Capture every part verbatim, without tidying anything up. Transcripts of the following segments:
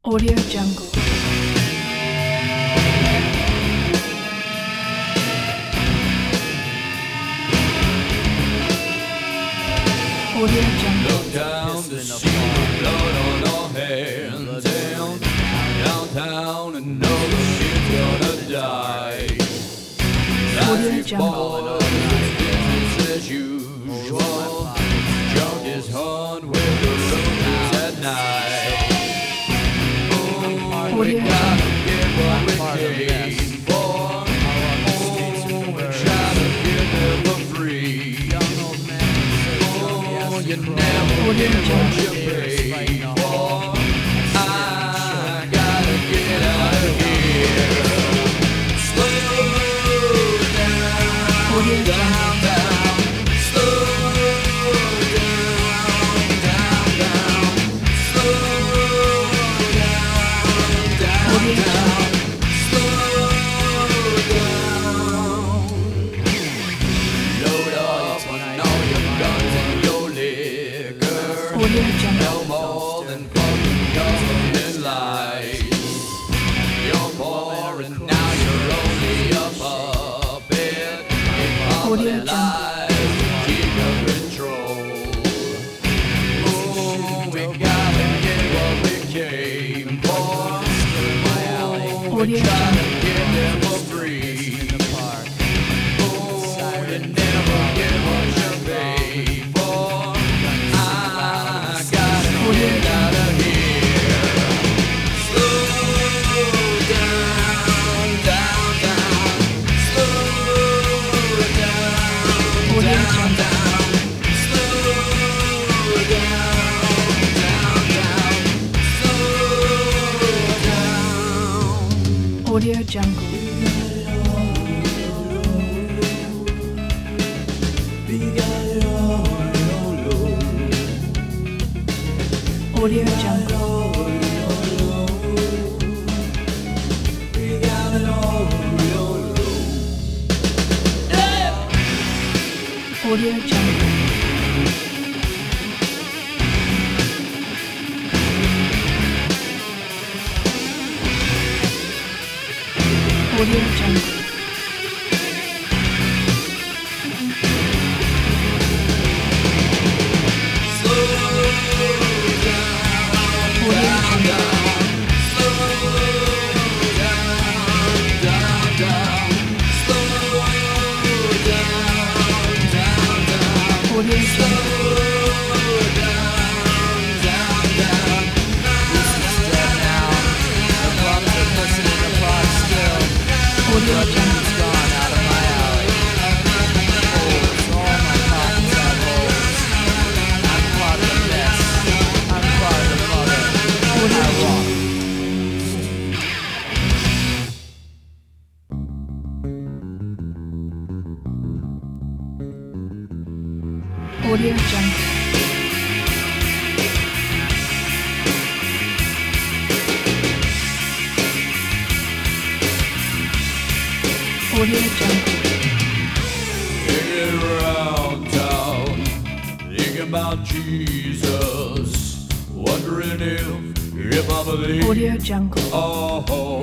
Audio Jungle. Audio Jungle. Look down to see the blood on our hands, down, downtown, and know the kid's gonna die. Audio Life Jungle. falling on business as usual. Junk is hunt with the roads at night. Oh, we Audio gotta Jungle. get what we came for. Oh, we try to get there for free. Oh, you never Audio get what Jungle. you pay for. I gotta get out of here. Slow down, Audio down, Jungle. down. Slow down, down, down. Slow down, down, Audio down. Slow down. Load up on all your guns and your liquor. Audio Jungle. No more than fucking government lies. You're poor and now you're only a puppet. Audio Puppet Jungle. lies to keep your control. Oh, we gotta get what we came for. Oh, we Audio try Jungle. to get there for free. Oh, you never get what you pay for. I gotta Audio get out of here. Slow down, down, down. Slow down, Audio down, Jungle. down. Slow down, down, down. Slow down. Audio Jungle. Audio Jungle. Audio Jungle. Audio Jungle. Audio Jungle. Audio Jungle. Audio Jungle. Audio Jungle. Audio Jungle. Audio Jungle. Hanging around town, thinking about Jesus, wondering if, if I believe. Audio Jungle. Oh,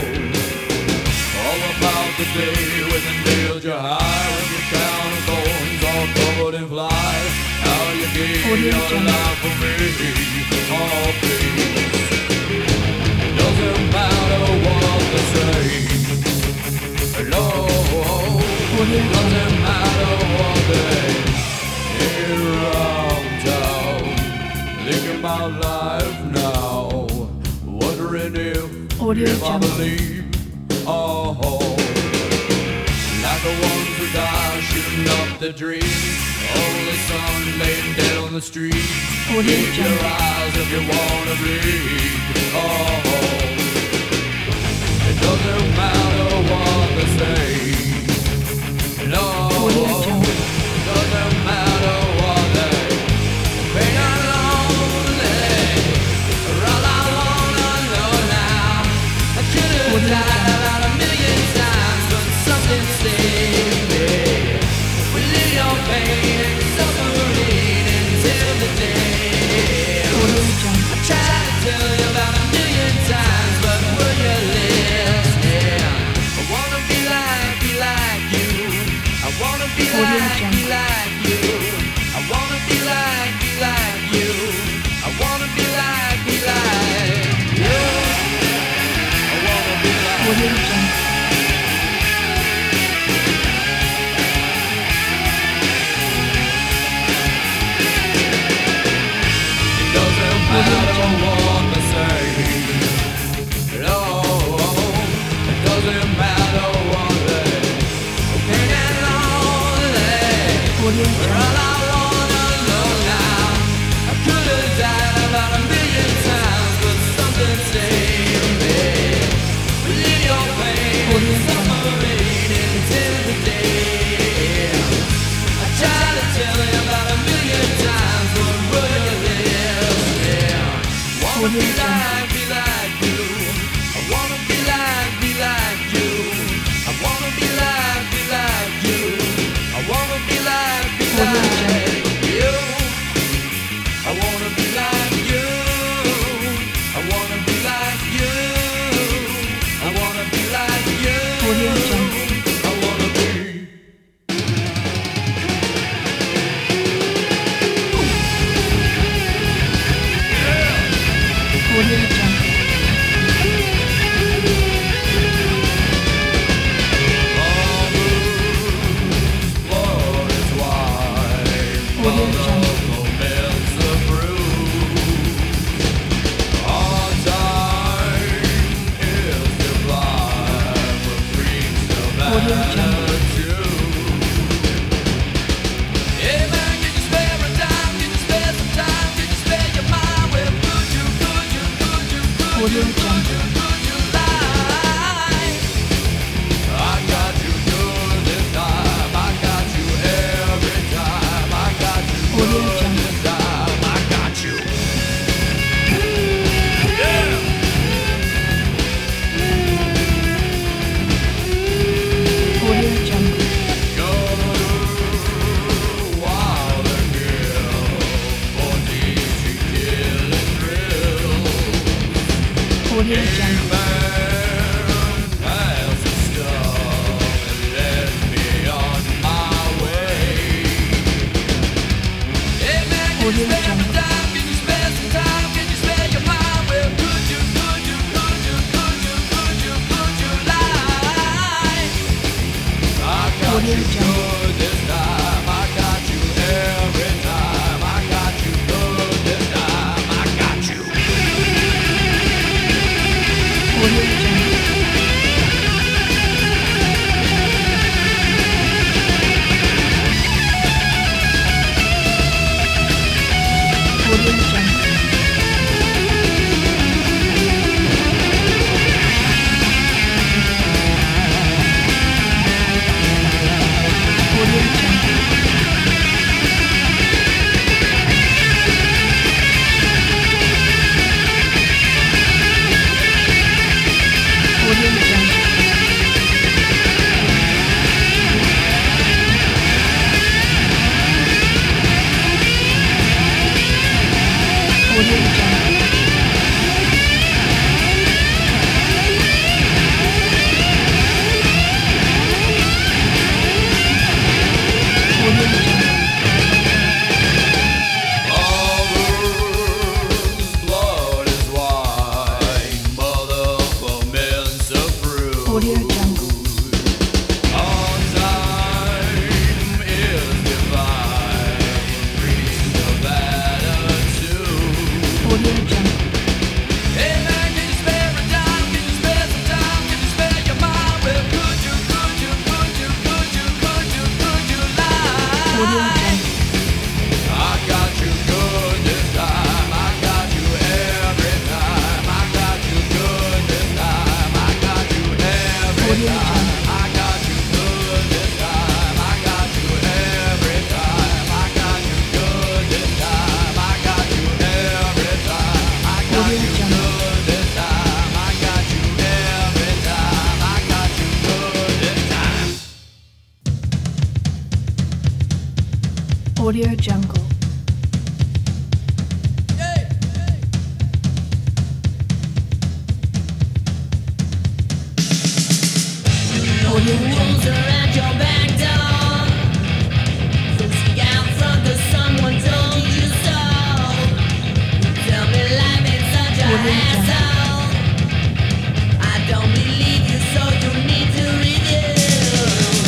all about the day when the nails you high, when your crown of thorns all covered in flies. How you gave Audio your Jungle. life for me, oh please. It doesn't matter what they say, no. Audio Jungle. Doesn't matter what they say around town. Thinking about life now, wondering if, Audio if I Jungle. believe. Oh, like the ones who die shooting up their dreams. Only son laying dead on the street. Audio Keep your Jungle. eyes if you wanna bleed. Oh, it doesn't matter what they say. No, Audio Jungle. doesn't matter what they pain and lonely. All I wanna know now, I could have Audio died Jungle. about a million times, but something saved me. With your pain and suffering until the day. Audio Jungle. I tried to tell you about a million like, be Jungle. like you. I wanna be like, be like you. I wanna be like, be like you. I wanna be like. Audio Jungle. Doesn't matter what they say. No, it doesn't matter what they think and lonely. Audio But Jungle. all I wanna know now, I could have died about a million times, but something saved me. Believe your pain, Audio it's suffering until the day. I try to tell you about a million times, but will you listen? Wanna be Audio Jungle. like, be like you. I wanna be like, be like you. I wanna be like, be like you. I wanna be like, be Audio like you. I wanna be like you. I wanna be like you. I wanna be like you. Audio Jungle. I wanna be. Audio Jungle. Audio Jungle. Audio Jungle. Audio Jungle. I got you good this time. I got you every time. I got you Audio good Jungle. this time. I got you. Yeah. Audio Jungle. Go wild and kill for easy kill and thrill. Audio Jungle. Man, pass the stuff and let me on my way. Hey man, can you Audio spare some Jungle. time? Can you spare some time? Can you spare your mind? Well, could you, could you, could you, could you, could you, could you lie? I got Audio you Jungle. good this time. I got you every time. I got you good this time. I got you. Audio Jungle. Audio Jungle. Audio Jungle. Audio Jungle. Audio Jungle. Audio Jungle. Mother's blood is white, mother ferments the fruit. Audio Jungle. On time is divine, priest of attitude. Audio Jungle. Hey man, can you spare a dime? Can you spare some time? Can you spare your mind? Well, could you, could you, could you, could you, could you, could you Audio lie? Jungle. I got you good this time. I got you every time. I got you good this time. I got you every Audio time. Jungle. I got you good this time. I got you every time. I got you good this time. I got you every time. I got Audio you Jungle. good this time. I got you every time. I got you good this time. Audio Jungle. Audio Jungle. Rules are at your back door. Audio Jungle. I don't believe you, so you need to review.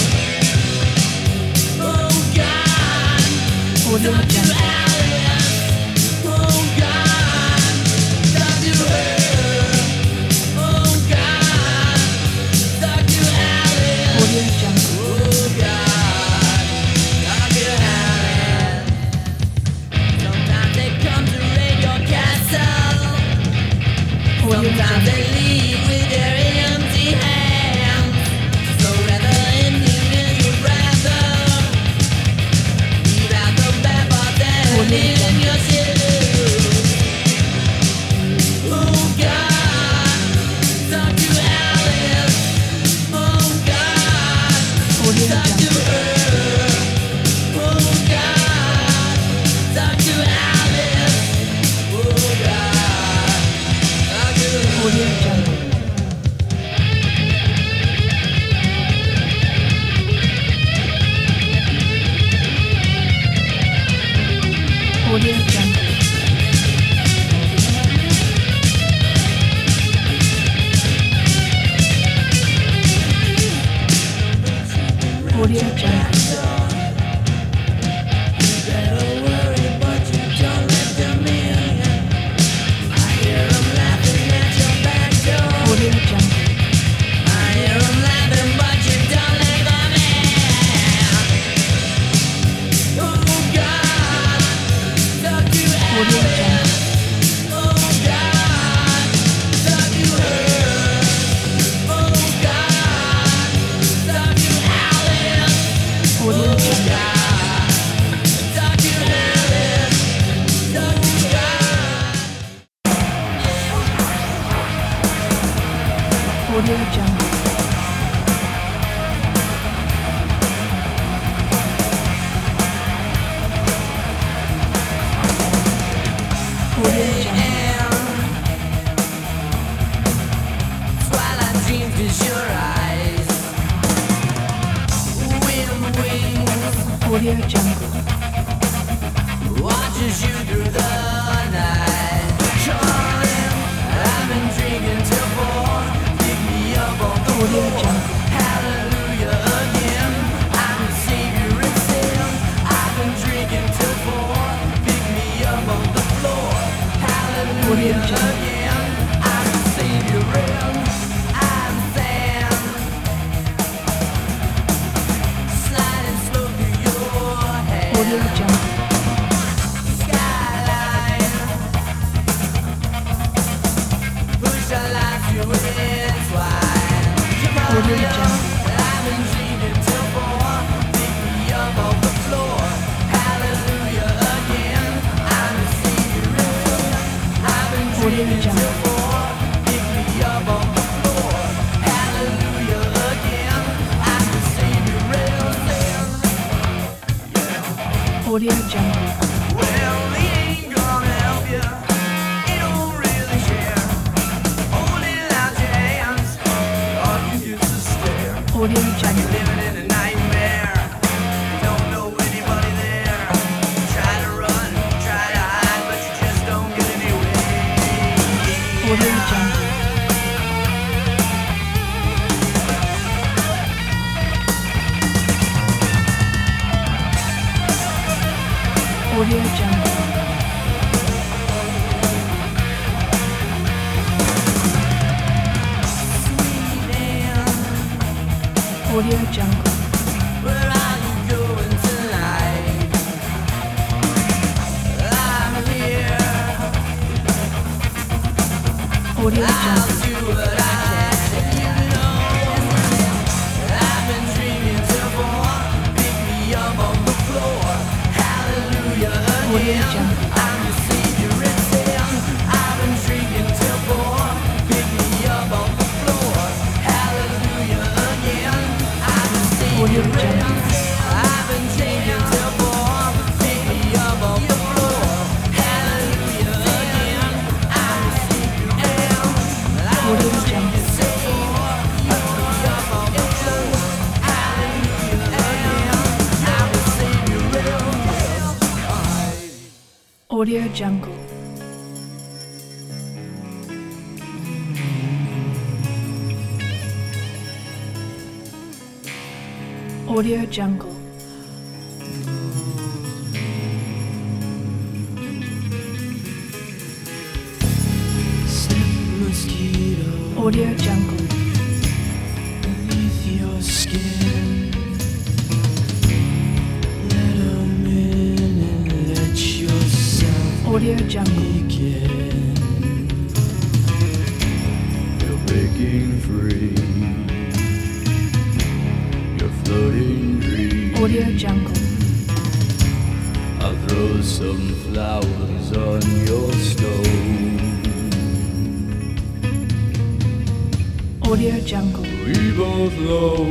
Oh God, Audio don't you Jungle. Alice? Oh God, don't you her? Oh God, don't you Alice? Audio Jungle. Oh God, don't you Alice? Sometimes they come to raid your castle. Audio Sometimes Jungle. they leave with their empty hands. So rather in here you'd rather leave out the bad part than Audio in Jungle. your shoes. Oh God, talk to Alice. Oh God, Audio talk to Jungle. her. Oh God, talk to Alice. Oh God, talk to her. Audio Jungle. Audio Jungle. Audio Jungle. Better worry, but you don't let them in. I hear 'em laughing at your back door. Audio Jungle. I hear 'em laughing, but you don't let them in. Oh God, talk to Audio Alice. Jungle. Oh God, talk to her. Oh God, talk to Alice. Audio Oh Jungle. God, talk to Alice. Talk to God. Audio Jungle. Audio Jungle. Twilight dreams is your eyes. Wind wings Audio Jungle. watches you through the night. Calling, I've been drinking till four. Pick me up on the Audio floor. Jungle. Hallelujah again. I'm a savior in sin. I've been drinking till four. Pick me up on the floor. Hallelujah Audio Jungle. again. I'm a savior in. I'm sand. Sliding slow through your hair. Audio Jungle. Skyline. Push our lives to entwine. Come on, Audio young. Jungle. I've been dreaming till four. Pick me up off the floor. Hallelujah again. I'm a savior in. I've been Audio dreaming Jungle. till four. Pick me up off the floor. Hallelujah again. I'm a savior in. Audio Jungle. Well, he ain't gonna help you. He don't really care. Holding out your hands, all you get's a stare. Audio Jungle. Living in a nightmare. Don't know anybody there. Try to run, try to hide, but you just don't get anywhere. Audio Jungle. Audio Jungle. Audio Jungle. Where are you going tonight? I'm here. Audio I'll Jungle. do what I can. You know, I've been dreaming till four. Pick me up on the floor. Hallelujah Audio again. Jungle. I'm the savior in sin. I've been drinking till four. Pick me up on the floor. Hallelujah again. I'm the Audio savior in Jungle. sin. I've been drinking till four. Pick me up on the floor. Hallelujah again. I'm the savior in. Audio Jungle. Audio Jungle. Audio Jungle. Audio Jungle. Beneath your skin, let 'em in and let yourself Audio Jungle. begin. You're breaking free. You're floating dreams. Audio Jungle. I'll throw some flowers on your stone. Audio Jungle. We both know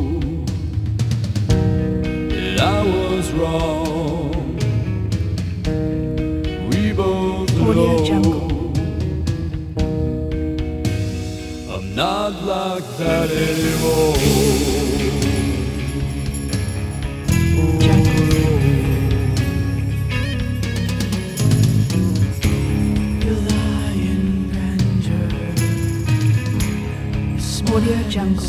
that I was wrong. We both Audio know Jungle. I'm not like that anymore. Jungle. You lie in grandeur. Audio Jungle.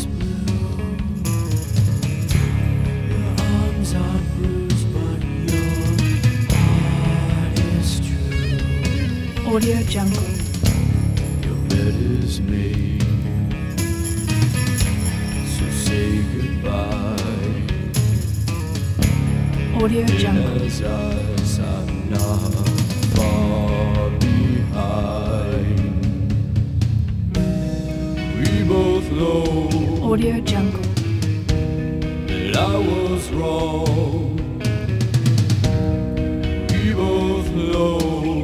Your arms are bruised, but your heart is true. Audio Jungle. Your bed is made, so say goodbye. Audio Jungle. As us are not far behind. We both know Audio Jungle. that I was wrong. We both know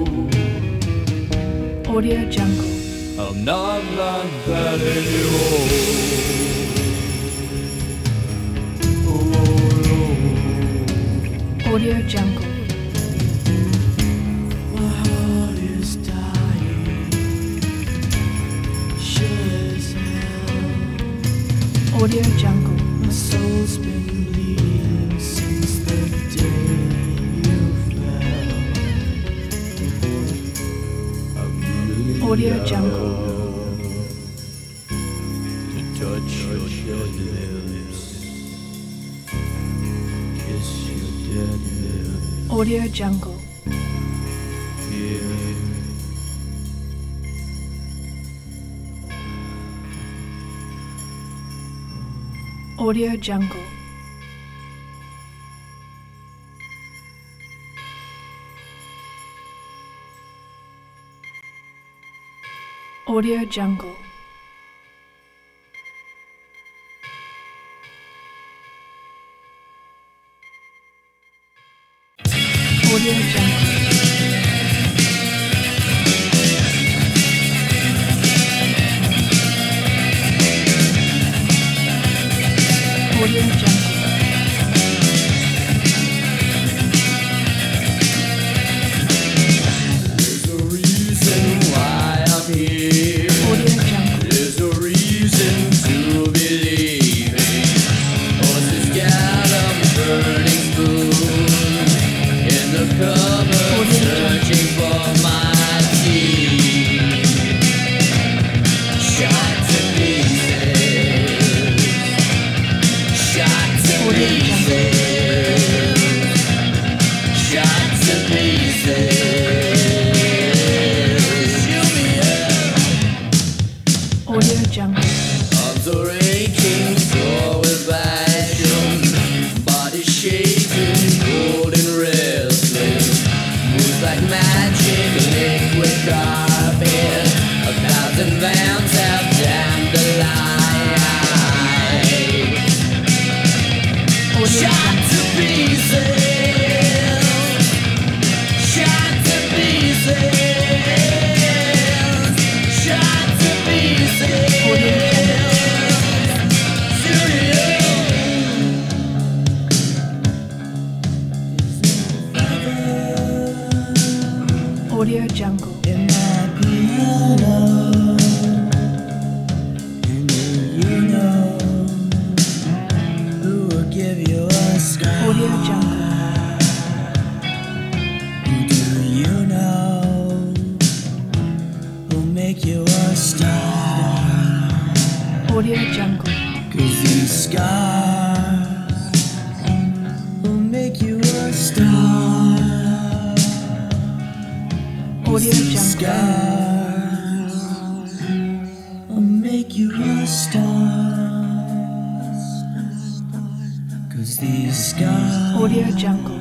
Audio Jungle. I'm not like that anymore. Oh, Audio Jungle. my heart is dying, sure as hell. Audio Jungle. My soul's been bleeding since the day you fell. I'm really Audio down Jungle. to touch your dead lips, kiss your dead lips. Audio Jungle. Yeah. Audio Jungle. Audio Jungle. Audio Jungle. Audio Jungle. There's a reason why I'm here. Audio Jungle. There's a reason to believe it. Horses gallop, burning spoon in the cupboard, searching for my tea. Shot to pieces, shot to pieces, shot to pieces. Shoot me up. Audio Jungle. Arms are aching, sore with passion, body shaking, cold and restless. Moves like magic, liquid carpet. A thousand vamps have damned the light. Audio Shot Jungle. to pieces, shot to pieces, shot to pieces. Audio Jungle. Audio Jungle. In my piano, and you know who will give you a scar. Audio Jungle. Do you know who'll make you a star? Audio Jungle. 'Cause these scars Audio these Jungle. scars will make you a star. Cause these scars Audio Jungle.